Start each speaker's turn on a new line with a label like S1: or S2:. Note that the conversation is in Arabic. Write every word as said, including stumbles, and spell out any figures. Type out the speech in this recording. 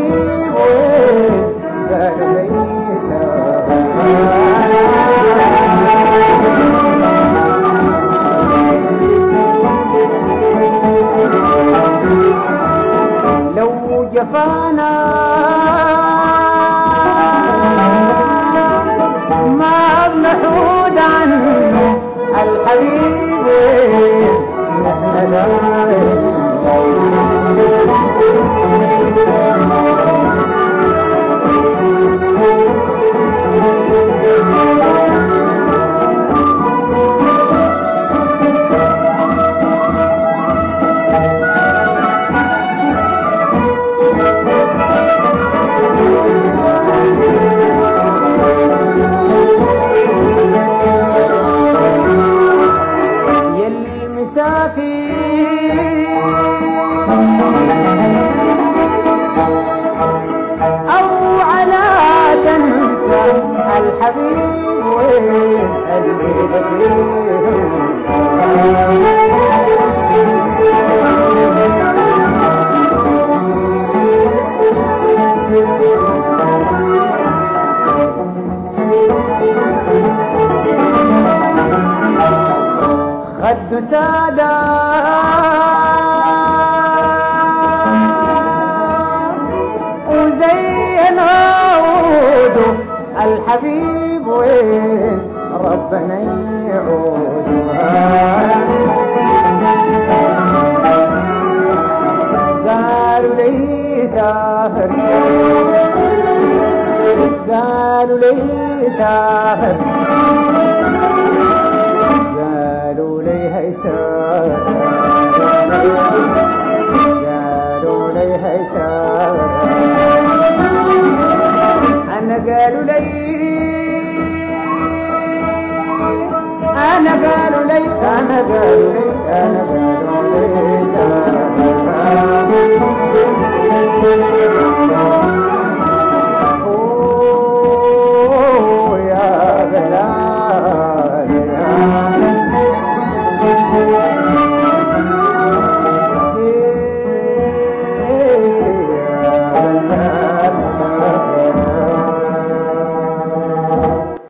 S1: الحبيب وين قالوا لي سافر لو جفانا ما بنحود عنه الحبيب نحن أو على تنسى الحبيب وين قلبي خد سادة وزين عوده الحبيب وين ربنا يعودها قالوا لي سافر قالوا لي سافر قالوا لي هيسافر قالوا لي هيسافر أنا قالوا لي أنا قالوا لي أنا قالوا لي أنا قالوا لي سافر